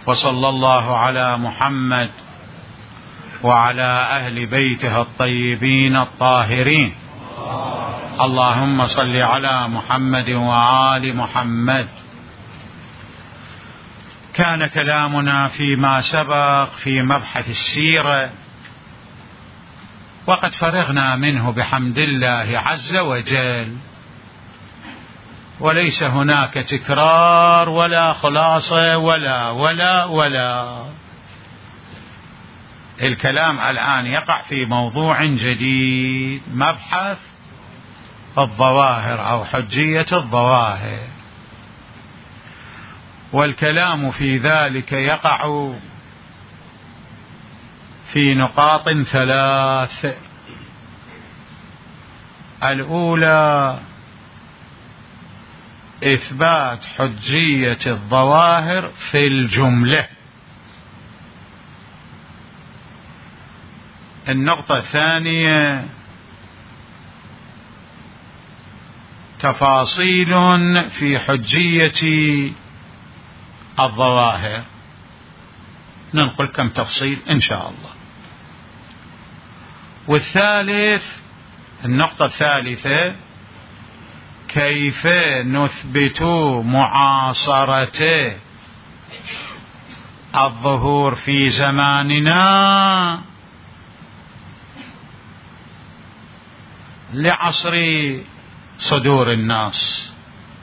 وصلى الله على محمد وعلى أهل بيته الطيبين الطاهرين. اللهم صل على محمد وآل محمد. كان كلامنا فيما سبق في مبحث السيرة، وقد فرغنا منه بحمد الله عز وجل، وليس هناك تكرار ولا خلاصة ولا الكلام الآن يقع في موضوع جديد، مبحث الظواهر أو حجية الظواهر، والكلام في ذلك يقع في نقاط ثلاث. الأولى إثبات حجية الظواهر في الجملة. النقطة الثانية تفاصيل في حجية الظواهر، ننقل كم تفصيل إن شاء الله. والثالث، النقطة الثالثة، كيف نثبت معاصرة الظهور في زماننا لعصر صدور الناس.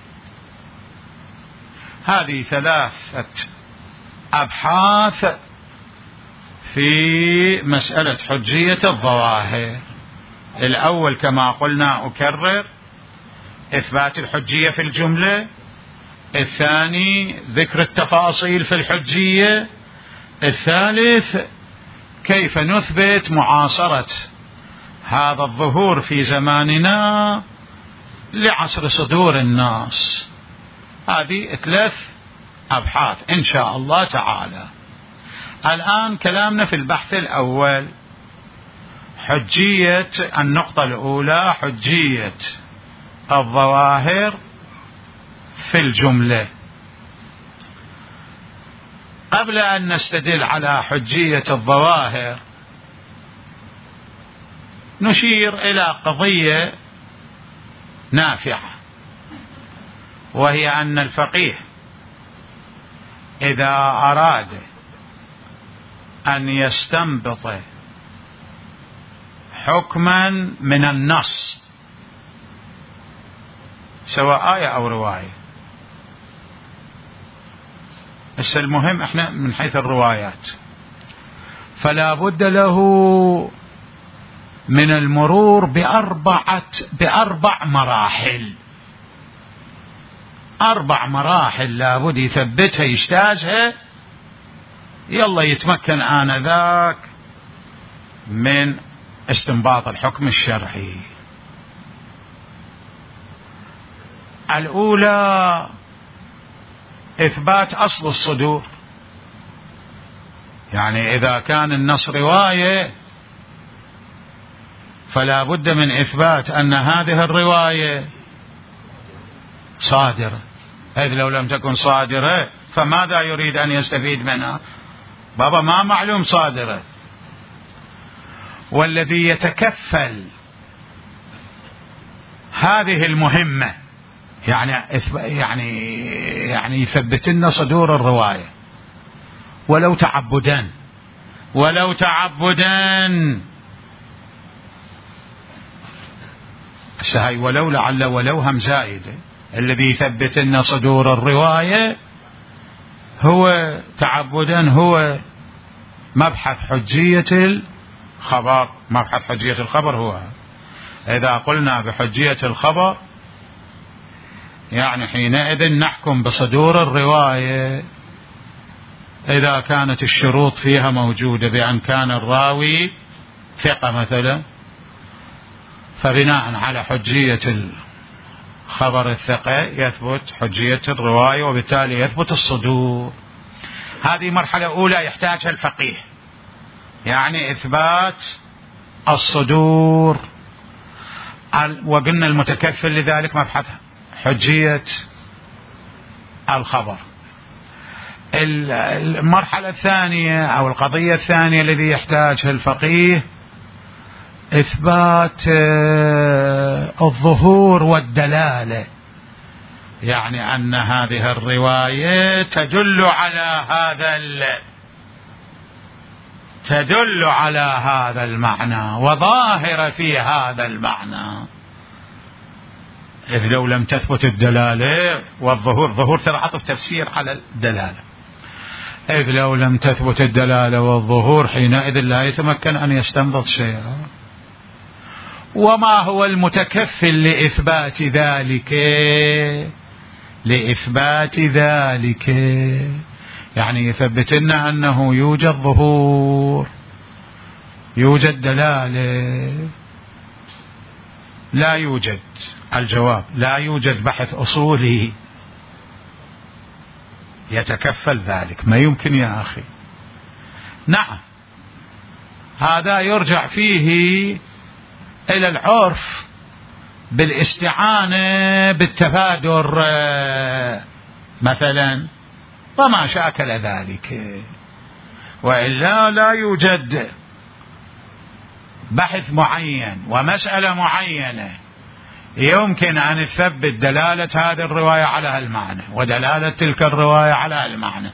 هذه ثلاثة أبحاث في مسألة حجية الظواهر. الأول كما قلنا أكرر، إثبات الحجية في الجملة. الثاني ذكر التفاصيل في الحجية. الثالث كيف نثبت معاصرة هذا الظهور في زماننا لعصر صدور الناس. هذه ثلاث أبحاث إن شاء الله تعالى. الآن كلامنا في البحث الأول، حجية النقطة الأولى، حجية الظواهر في الجملة. قبل أن نستدل على حجية الظواهر نشير إلى قضية نافعة، وهي أن الفقيه إذا أراد أن يستنبط حكما من النص، سواء آية أو رواية، بس المهم احنا من حيث الروايات، فلا بد له من المرور بأربع مراحل. 4 مراحل لابد يثبتها يجتازها، يلا يتمكن آنذاك من استنباط الحكم الشرعي. الأولى إثبات أصل الصدور، يعني إذا كان النص رواية فلا بد من إثبات أن هذه الرواية صادرة، إذ لو لم تكن صادرة فماذا يريد أن يستفيد منها؟ بابا ما معلوم صادرة. والذي يتكفل هذه المهمة يعني يثبت لنا صدور الرواية ولو تعبدا هاي ولو لعل ولو هم زائدة. الذي يثبت لنا صدور الرواية هو تعبدا هو مبحث حجية الخبر. مبحث حجية الخبر هو، إذا قلنا بحجية الخبر يعني حينئذ نحكم بصدور الرواية إذا كانت الشروط فيها موجودة، بأن كان الراوي ثقة مثلا، فبناء على حجية الخبر الثقة يثبت حجية الرواية، وبالتالي يثبت الصدور. هذه مرحلة أولى يحتاجها الفقيه، يعني إثبات الصدور. وقلنا المتكفل لذلك مبحث حجية الخبر. المرحلة الثانية أو القضية الثانية الذي يحتاجها الفقيه إثبات الظهور والدلالة، يعني أن هذه الرواية تدل على هذا المعنى وظاهرة في هذا المعنى. إذ لو لم تثبت الدلالة والظهور، ظهور ترى عطف تفسير على الدلالة، إذ لو لم تثبت الدلالة والظهور حينئذ لا يتمكن أن يستنبط شيئا. وما هو المتكفل لإثبات ذلك؟ يعني يثبت لنا أنه يوجد ظهور، يوجد دلالة. لا يوجد. الجواب: لا يوجد بحث أصولي يتكفل ذلك، ما يمكن يا أخي. نعم، هذا يرجع فيه إلى العرف بالاستعانة بالتبادر مثلا وما شاكل ذلك، وإلا لا يوجد بحث معين ومسألة معينة يمكن أن تثبت دلالة هذه الرواية على المعنى ودلالة تلك الرواية على المعنى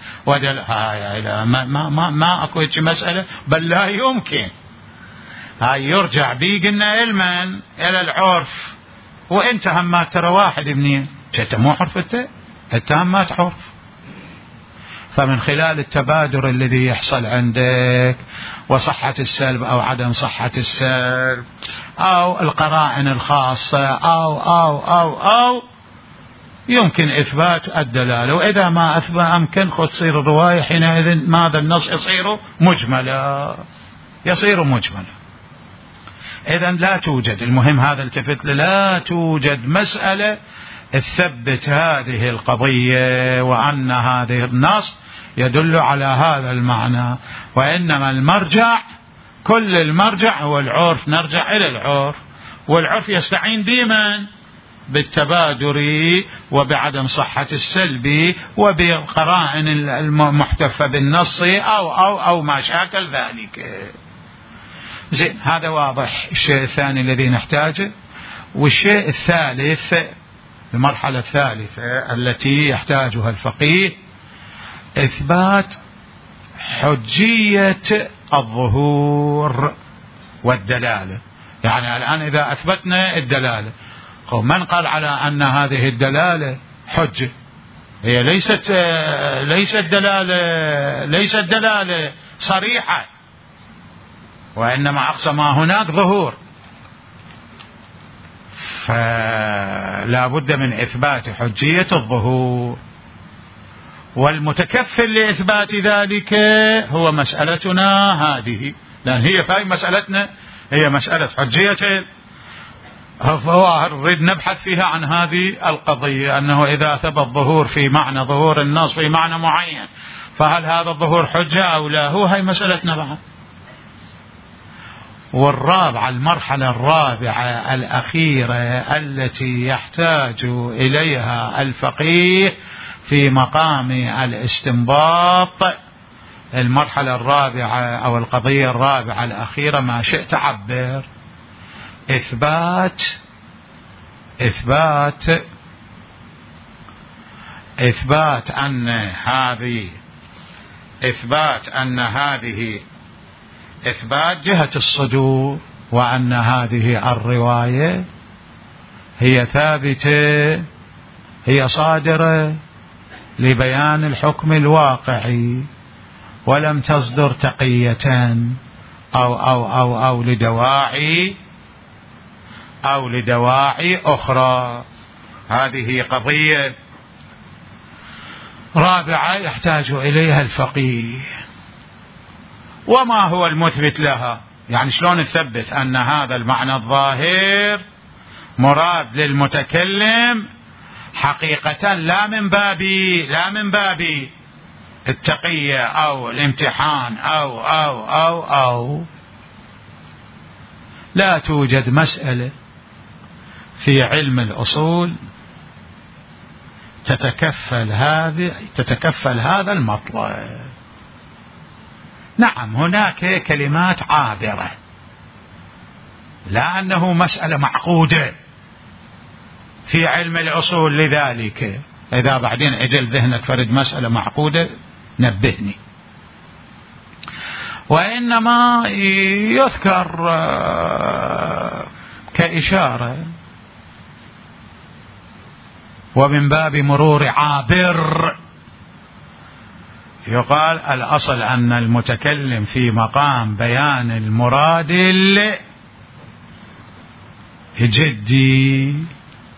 ما أكو هيك مسألة، بل لا يمكن. هاي يرجع بي قلنا علما إلى العرف، وانت همات ترى واحد منين انت مو عرف، انت همات عرف. فمن خلال التبادر الذي يحصل عندك وصحة السلب أو عدم صحة السلب أو القرائن الخاصة أو يمكن إثبات الدلالة. وإذا ما أثبت أمكن خذ تصير الرواية حينئذ ماذا النص يصير مجملا. إذن لا توجد، المهم هذا التفت، لا توجد مسألة تثبت هذه القضية وأن هذه النص يدل على هذا المعنى، وإنما المرجع، كل المرجع هو العرف. نرجع إلى العرف، والعرف يستعين دائما بالتبادر وبعدم صحة السلب وبالقرائن المحتفة بالنص أو ما شاكل ذلك. زين، هذا واضح. الشيء الثاني الذي نحتاجه، والشيء الثالث، المرحلة الثالثة التي يحتاجها الفقيه، إثبات حجية الظهور والدلالة. يعني الآن إذا أثبتنا الدلالة، من قال على أن هذه الدلالة حجة؟ هي ليست دلالة صريحة، وإنما أقصى ما هناك ظهور. فلا بد من إثبات حجية الظهور، والمتكفل لإثبات ذلك هو مسألتنا هذه، لأن هي مسألتنا هي مسألة حجية. نريد نبحث فيها عن هذه القضية، أنه إذا ثبت ظهور في معنى ظهور النص في معنى معين، فهل هذا الظهور حجة أو لا؟ هي مسألتنا بعد. والرابعة، المرحلة الرابعة الأخيرة التي يحتاج إليها الفقيه في مقام الاستنباط، المرحلة الرابعة أو القضية الرابعة الأخيرة، ما شئت عبر، إثبات أن هذه إثبات جهة الصدور، وأن هذه الرواية هي ثابتة، هي صادرة لبيان الحكم الواقعي، ولم تصدر تقية أو لدواعي أخرى. هذه قضية رابعة يحتاج إليها الفقيه. وما هو المثبت لها؟ يعني شلون نثبت أن هذا المعنى الظاهر مراد للمتكلم حقيقة، لا من باب التقية أو الامتحان أو لا توجد مسألة في علم الأصول تتكفل هذا المطلب. نعم هناك كلمات عابرة، لا أنه مسألة معقودة في علم الأصول، لذلك إذا بعدين أجل ذهنك فرد مسألة معقودة نبهني. وإنما يذكر كإشارة ومن باب مرور عابر، يقال الأصل أن المتكلم في مقام بيان المراد الجدي،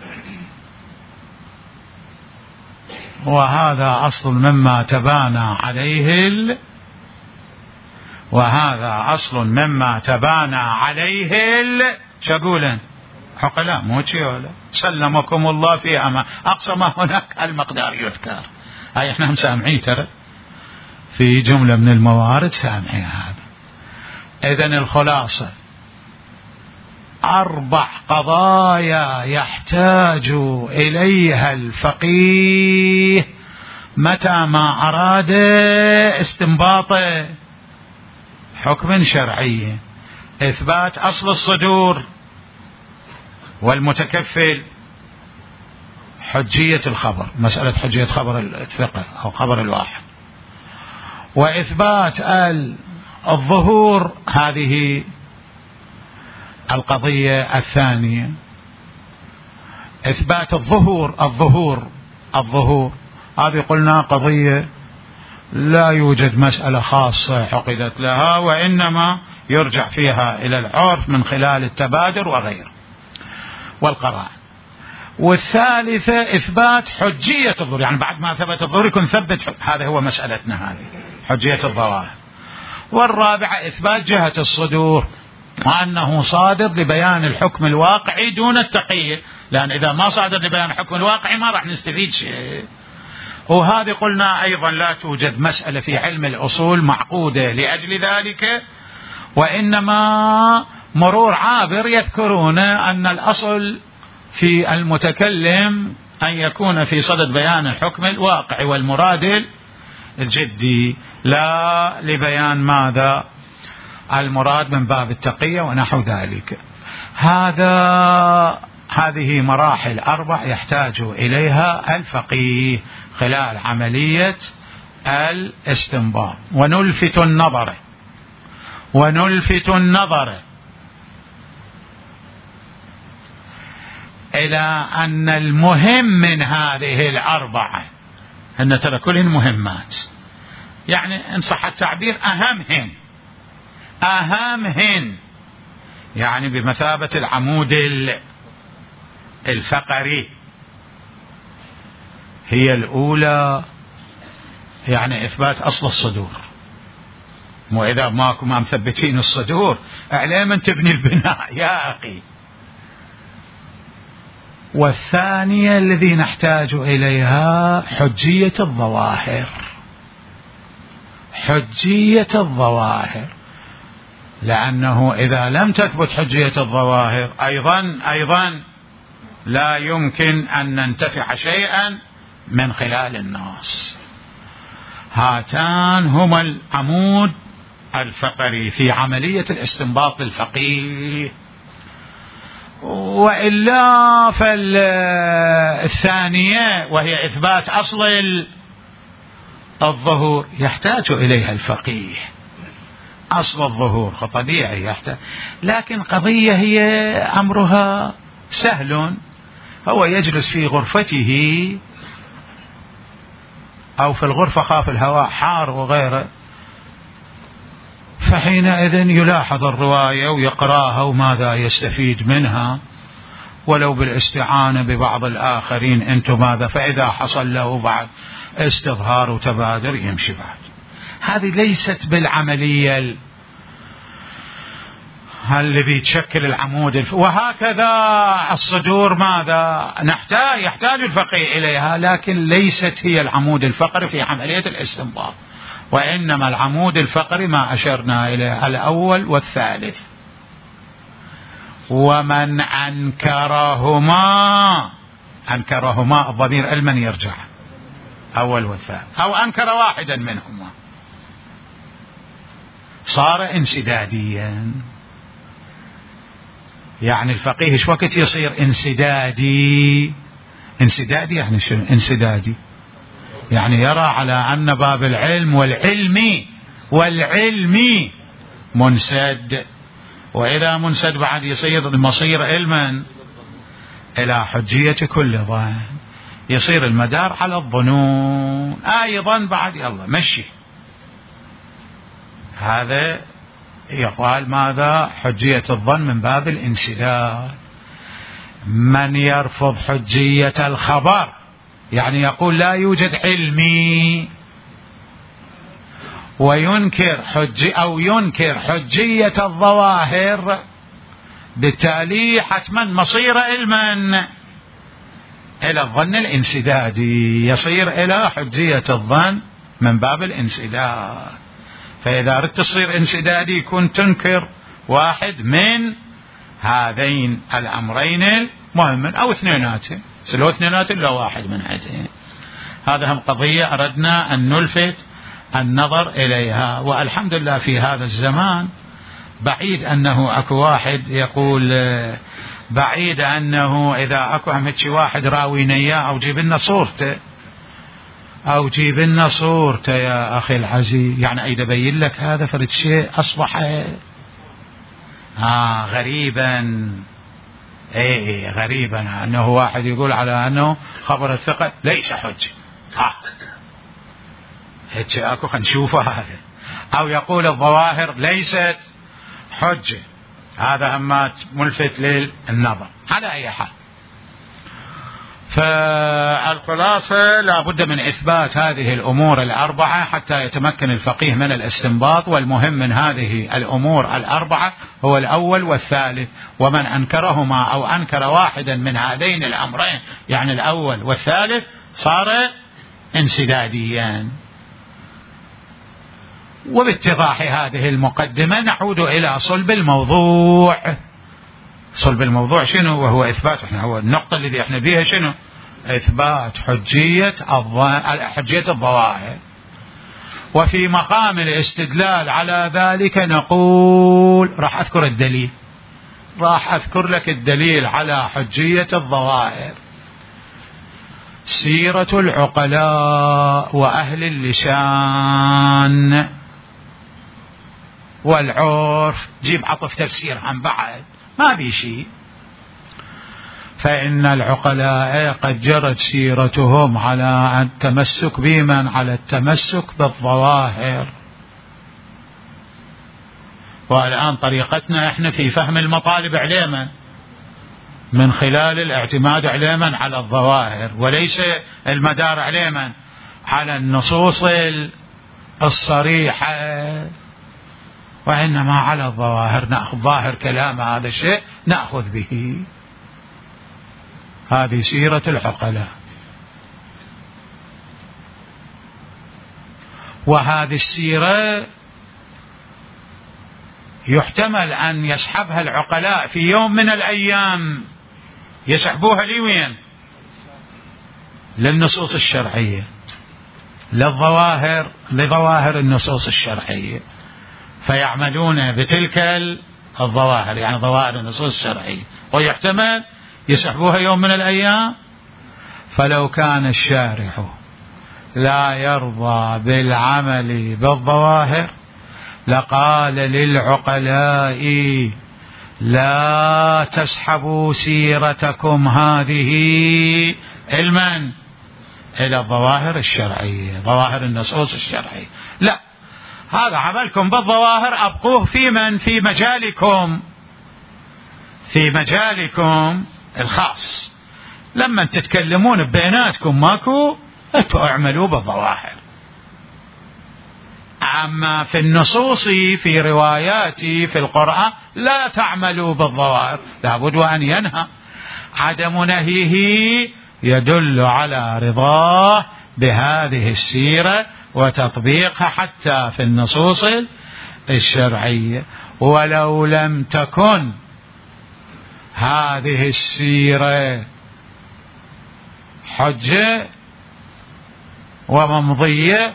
وهذا أصل مما تبانى عليه شقولا عقلاء مو ولا سلمكم الله في أما أقصى ما هناك المقدار يذكر. هاي احنا هم سامعين ترى في جملة من الموارد سامعين هذا. إذن الخلاصة 4 قضايا يحتاج إليها الفقيه متى ما أراد استنباط حكم شرعي: إثبات أصل الصدور، والمتكفل حجية الخبر، مسألة حجية خبر الثقة أو خبر الواحد، وإثبات الظهور، هذه القضية الثانية. إثبات الظهور هذه قلنا قضية لا يوجد مسألة خاصة عقدت لها، وإنما يرجع فيها إلى العرف من خلال التبادر وغيره والقرائن. والثالثة إثبات حجية الظهور، يعني بعد ما ثبت الظهور يكون ثبت، هذا هو مسألتنا هذه حجية الظواهر. والرابعة إثبات جهة الصدور، وأنه صادر لبيان الحكم الواقعي دون التقية، لأن إذا ما صادر لبيان الحكم الواقعي ما راح نستفيد شيء. وهذه قلنا أيضا لا توجد مسألة في علم الأصول معقودة لأجل ذلك، وإنما مرور عابر يذكرون أن الأصل في المتكلم أن يكون في صدد بيان الحكم الواقعي والمراد الجدي، لا لبيان ماذا المراد من باب التقية ونحو ذلك. هذه مراحل 4 يحتاج إليها الفقيه خلال عملية الاستنباط. ونلفت النظر إلى أن المهم من هذه 4 أن ترى كلهن مهمات، يعني إن صح التعبير أهمهن، يعني بمثابة العمود الفقري. هي الأولى يعني إثبات أصل الصدور، مو إذا ماكو ما مثبتين الصدور عليه من تبني البناء يا أخي. والثانية الذي نحتاج إليها حجية الظواهر، لأنه إذا لم تثبت حجية الظواهر أيضا لا يمكن أن ننتفع شيئا من خلال النص. هاتان هما العمود الفقري في عملية الاستنباط الفقيه. وإلا فالثانية وهي إثبات أصل الظهور يحتاج إليها الفقيه، أصل الظهور طبيعي يحتاج، لكن قضية هي أمرها سهل، هو يجلس في غرفته أو في الغرفة خاف الهواء حار وغيره، فحينئذ يلاحظ الرواية ويقراها وماذا يستفيد منها، ولو بالاستعانة ببعض الآخرين أنتم ماذا، فإذا حصل له بعد استظهار وتبادر يمشي بعد. هذه ليست بالعملية الذي تشكل العمود وهكذا الصدور ماذا يحتاج الفقيه إليها، لكن ليست هي العمود الفقري في عملية الاستنباط، وإنما العمود الفقري ما أشرنا إليه الأول والثالث. ومن أنكرهما أنكرهما الضمير المن يرجع أول والثاني، أو أنكر واحدا منهما صار انسداديا. يعني الفقيه ايش وقت يصير انسدادي؟ انسدادي يعني شنو انسدادي؟ يعني يرى على أن باب العلم والعلم منسد، وإذا منسد بعد يصير المصير علما إلى حجية كل ظن، يصير المدار على الظنون أيضا بعد يلا مشي. هذا يقال ماذا؟ حجية الظن من باب الانسداد. من يرفض حجية الخبر يعني يقول لا يوجد علمي، وينكر ينكر حجية الظواهر، بالتالي حتما مصير علما إلى الظن الانسدادي، يصير إلى حجية الظن من باب الانسداد. فإذا أردت تصير انسدادي يكون تنكر واحد من هذين الأمرين المهمين أو اثنيناتهم، سلو اثنيناتهم لو واحد من هذين. هذا هم قضية أردنا أن نلفت النظر إليها. والحمد لله في هذا الزمان بعيد أنه أكو واحد يقول، بعيد أنه إذا أكو همتشي واحد راوينا إياه أو جيب لنا صورته أو جيب لنا صورته يا أخي العزيز، يعني أيد بين لك هذا فرد شيء أصبح غريبا. غريبا أنه واحد يقول على أنه خبر الثقة ليس حجة، هيك أكو خنشوفه هذا، أو يقول الظواهر ليست حجة، هذا همات ملفت للنظر. على أي حال، فالخلاصة لا بد من إثبات هذه الأمور الأربعة حتى يتمكن الفقيه من الاستنباط. والمهم من هذه الأمور الأربعة هو الأول والثالث، ومن أنكرهما أو أنكر واحدا من هذين الأمرين يعني الأول والثالث صار انسداديا. وباتضاح هذه المقدمة نعود إلى صلب الموضوع. صلب الموضوع شنو؟ وهو إثبات، هو النقطة اللي احنا بيها شنو؟ إثبات حجية الظواهر. وفي مقام الاستدلال على ذلك نقول راح أذكر الدليل، راح أذكر لك الدليل على حجية الظواهر. سيرة العقلاء وأهل اللسان والعرف، جيب عطف تفسير عن بعد ما بي شيء. فإن العقلاء قد جرت سيرتهم على التمسك بمن؟ على التمسك بالظواهر. والآن طريقتنا احنا في فهم المطالب عليما من خلال الاعتماد عليما على الظواهر، وليس المدار عليما على النصوص الصريحة، وإنما على الظواهر. نأخذ ظاهر كلام هذا الشيء نأخذ به. هذه سيرة العقلاء. وهذه السيرة يحتمل أن يسحبها العقلاء في يوم من الأيام، يسحبوها لوين؟ للنصوص الشرعية، لظواهر النصوص الشرعية، فيعملون بتلك الظواهر، يعني ظواهر النصوص الشرعية، ويحتمل يسحبوها يوم من الأيام. فلو كان الشارع لا يرضى بالعمل بالظواهر لقال للعقلاء لا تسحبوا سيرتكم هذه علما إلى الظواهر الشرعية، ظواهر النصوص الشرعية، لا، هذا عملكم بالظواهر أبقوه في مجالكم الخاص. لما تتكلمون بيناتكم ماكو، انتوا اعملوا بالظواهر. أما في النصوص في رواياتي في القرآن لا تعملوا بالظواهر، لابد وأن ينهى. عدم نهيه يدل على رضاه بهذه السيرة وتطبيقها حتى في النصوص الشرعية. ولو لم تكن هذه السيرة حجة وممضية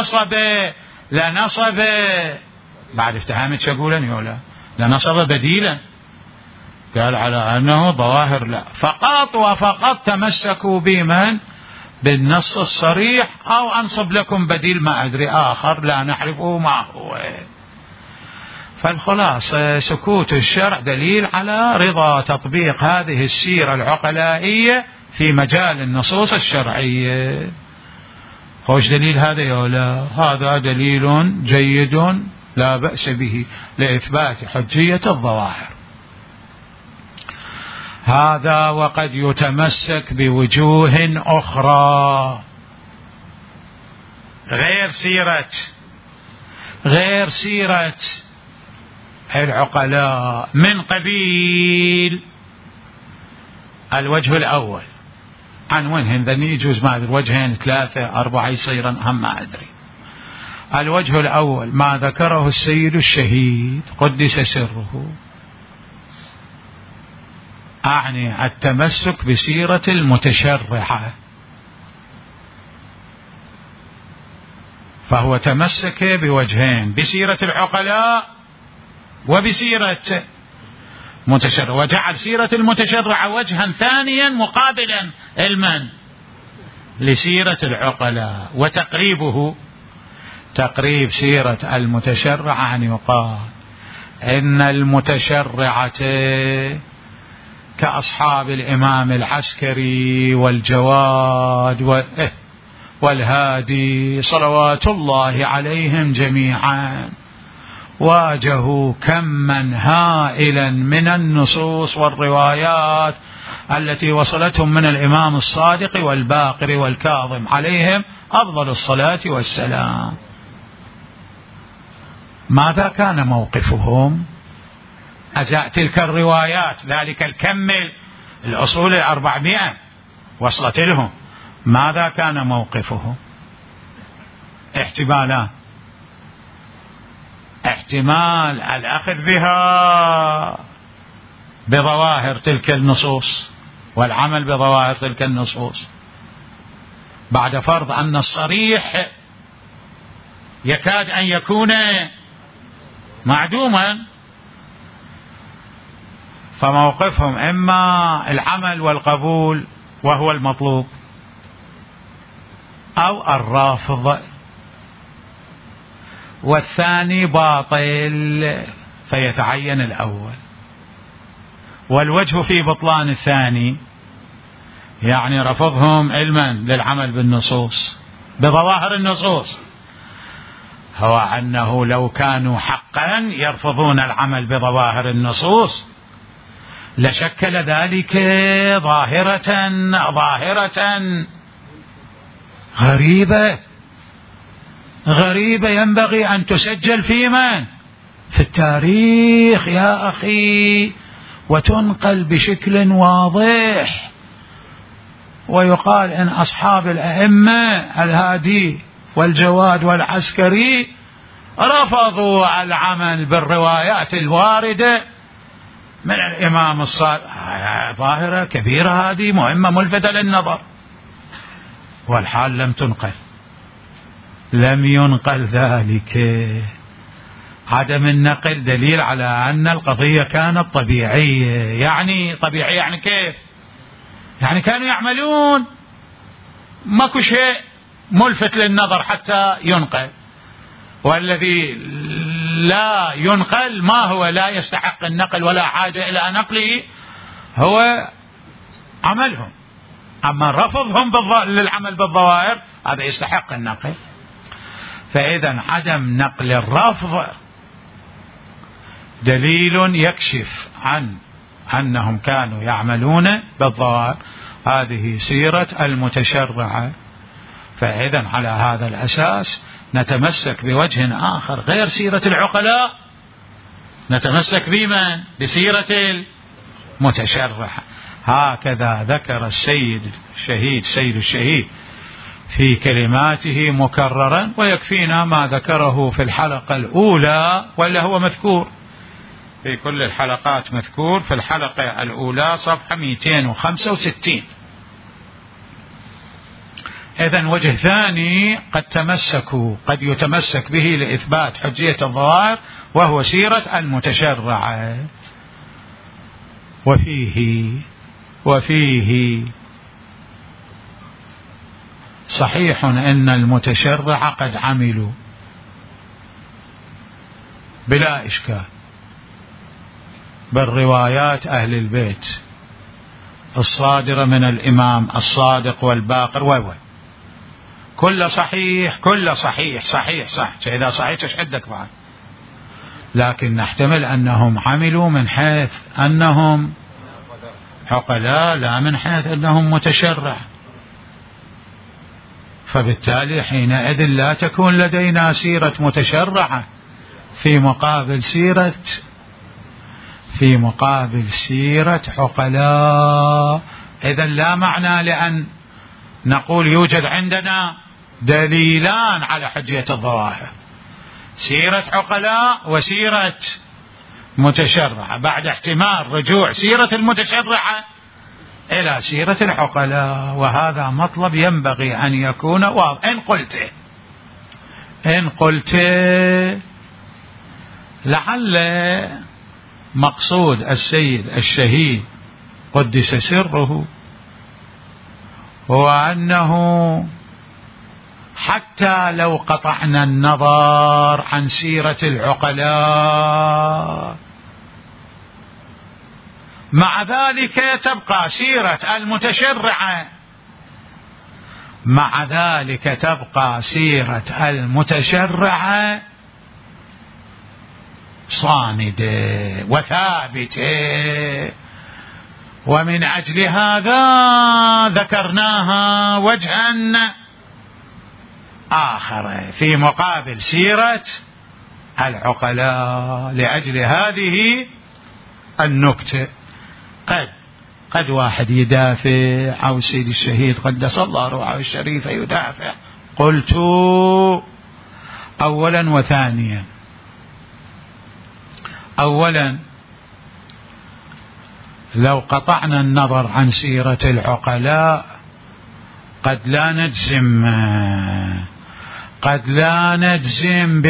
لنصب بعد افتهامت شقولا يولا لنصب بديلا. قال على أنه ظواهر لا، فقط تمسكوا بمن بالنص الصريح، أو أنصب لكم بديل ما أدري آخر لا نعرفه ما هو. فالخلاصة سكوت الشرع دليل على رضا تطبيق هذه السيرة العقلائية في مجال النصوص الشرعية. خوش دليل هذا يولا، هذا دليل جيد لا بأس به لإثبات حجية الظواهر. هذا وقد يتمسك بوجوه أخرى غير سيرة العقلاء، من قبيل الوجه الأول. عن وين ذني يجوز ما أدري وجهين 3 4 يصيرا هم ما أدري. الوجه الأول ما ذكره السيد الشهيد قدس سره، أعني التمسك بسيرة المتشرعة، فهو تمسك بوجهين، بسيرة العقلاء وبسيرة متشرع، وجعل سيرة المتشرعة وجها ثانيا مقابلا لسيرة العقلاء. وتقريبه تقريب سيرة المتشرعة أن يقال إن المتشرعة كأصحاب الإمام العسكري والجواد والهادي صلوات الله عليهم جميعا، واجهوا كما هائلا من النصوص والروايات التي وصلتهم من الإمام الصادق والباقر والكاظم عليهم أفضل الصلاة والسلام. ماذا كان موقفهم أزاء تلك الروايات، ذلك الكمل الأصول 400 وصلت لهم، ماذا كان موقفهم؟ احتمالان: احتمال الأخذ بها بظواهر تلك النصوص والعمل بظواهر تلك النصوص بعد فرض أن الصريح يكاد أن يكون معدوما، فموقفهم إما العمل والقبول وهو المطلوب، أو الرافض، والثاني باطل فيتعين الأول. والوجه في بطلان الثاني يعني رفضهم علما للعمل بالنصوص بظواهر النصوص هو أنه لو كانوا حقا يرفضون العمل بظواهر النصوص لشكل ذلك ظاهرة غريبة ينبغي أن تسجل في التاريخ يا أخي، وتنقل بشكل واضح، ويقال إن أصحاب الأئمة الهادي والجواد والعسكري رفضوا العمل بالروايات الواردة من الإمام الصادق. ظاهرة كبيرة هذه، مهمة ملفتة للنظر، والحال لم ينقل ذلك. عدم النقل دليل على أن القضية كانت طبيعية. يعني طبيعية يعني كيف؟ يعني كانوا يعملون، ماكو شيء ملفت للنظر حتى ينقل، والذي لا ينقل ما هو لا يستحق النقل ولا حاجة إلى نقله هو عملهم. أما رفضهم للعمل بالظواهر هذا يستحق النقل. فإذا عدم نقل الرفض دليل يكشف عن أنهم كانوا يعملون بالظواهر. هذه سيرة المتشرعة. فإذا على هذا الأساس نتمسك بوجه آخر غير سيرة العقلاء، نتمسك بمن؟ بسيرة المتشرعة. هكذا ذكر سيد الشهيد في كلماته مكررا، ويكفينا ما ذكره في الحلقة الأولى، ولا هو مذكور في كل الحلقات، مذكور في الحلقة الأولى صفحة 265. إذن وجه ثاني قد يتمسك به لإثبات حجية الظواهر، وهو سيرة المتشرع. وفيه صحيح أن المتشرع قد عملوا بلا إشكال بالروايات أهل البيت الصادرة من الإمام الصادق والباقر كل صحيح صح. إذا صحيح تشهدك بعد، لكن نحتمل أنهم عملوا من حيث أنهم عقلاء، لا من حيث أنهم متشرع. فبالتالي حينئذ لا تكون لدينا سيرة متشرعة في مقابل سيرة عقلاء. إذن لا معنى لأن نقول يوجد عندنا دليلان على حجية الظواهر، سيرة عقلاء وسيرة متشرعة، بعد احتمال رجوع سيرة المتشرعة إلى سيرة العقلاء. وهذا مطلب ينبغي أن يكون واضح. إن قلت لعل مقصود السيد الشهيد قدس سره هو أنه حتى لو قطعنا النظر عن سيرة العقلاء، مع ذلك تبقى سيرة المتشرعة صامدة وثابتة. ومن أجل هذا ذكرناها وجها آخر في مقابل سيرة العقلاء لأجل هذه النكتة. قد واحد يدافع أو سيد الشهيد قدس الله روحه الشريفة يدافع. قلت أولا وثانيا، أولا لو قطعنا النظر عن سيرة العقلاء قد لا نجزم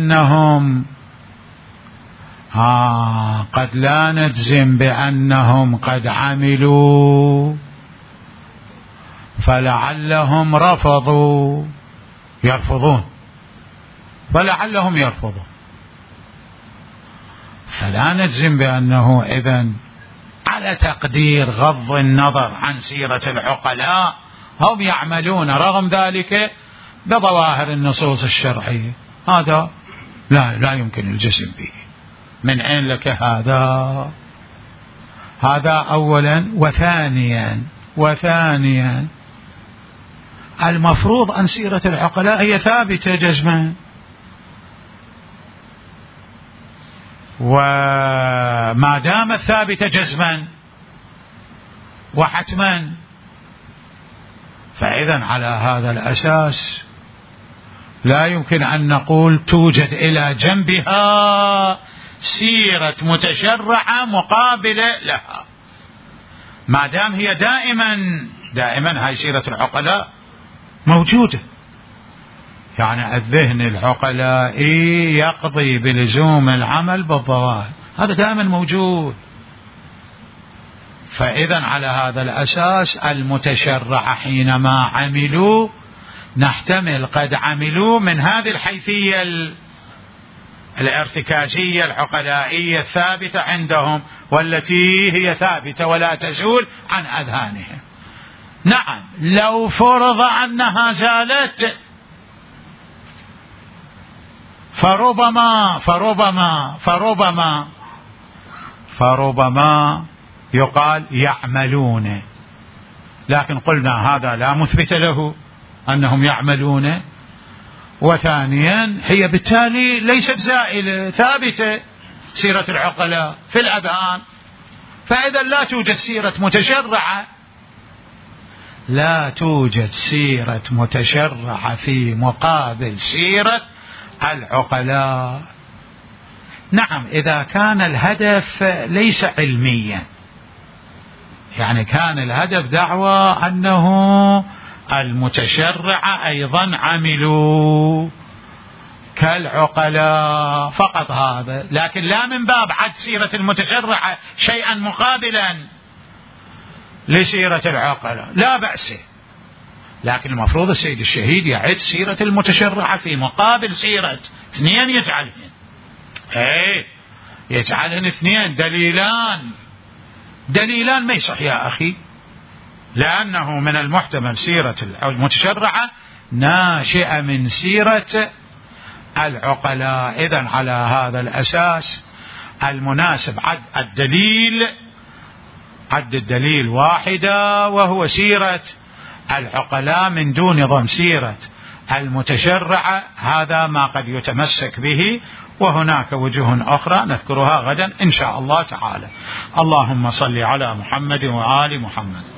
بأنهم قد عملوا، فلعلهم يرفضون، فلا نجزم بأنه إذن على تقدير غض النظر عن سيرة العقلاء هم يعملون رغم ذلك بظواهر النصوص الشرعية. هذا لا يمكن الجزم به. من أين لك هذا أولا. وثانيا المفروض أن سيرة العقلاء هي ثابتة جزما، وما دامت ثابتة جزما وحتما، فإذا على هذا الأساس لا يمكن أن نقول توجد إلى جنبها سيرة متشرعة مقابلة لها، ما دام هي دائما هاي سيرة العقلاء موجودة. يعني الذهن العقلائي يقضي بلزوم العمل بالظواهر، هذا دائما موجود. فإذا على هذا الأساس المتشرع حينما عملوا نحتمل قد عملوا من هذه الحيثية الارتكازية العقلائية الثابتة عندهم، والتي هي ثابتة ولا تزول عن أذهانهم. نعم، لو فرض أنها زالت فربما يقال يعملون، لكن قلنا هذا لا مثبت له أنهم يعملون. وثانيا هي بالتالي ليست زائلة، ثابتة سيرة العقلاء في الأذهان، فإذا لا توجد سيرة متشرعة في مقابل سيرة العقلاء. نعم، إذا كان الهدف ليس علميا، يعني كان الهدف دعوة أنه المتشرعة أيضا عملوا كالعقلاء فقط هذا، لكن لا من باب عد سيرة المتشرعة شيئا مقابلا لسيرة العقلاء، لا بأس، لكن المفروض السيد الشهيد يعد سيرة المتشرعة في مقابل سيرة اثنين، يجعلهن اثنين دليلان ما يصح يا أخي، لأنه من المحتمل سيرة المتشرعة ناشئة من سيرة العقلاء. إذن على هذا الأساس المناسب عد الدليل واحدة وهو سيرة العقلاء من دون ضم سيرة المتشرعة، هذا ما قد يتمسك به، وهناك وجوه أخرى نذكرها غدا إن شاء الله تعالى. اللهم صل على محمد وآل محمد.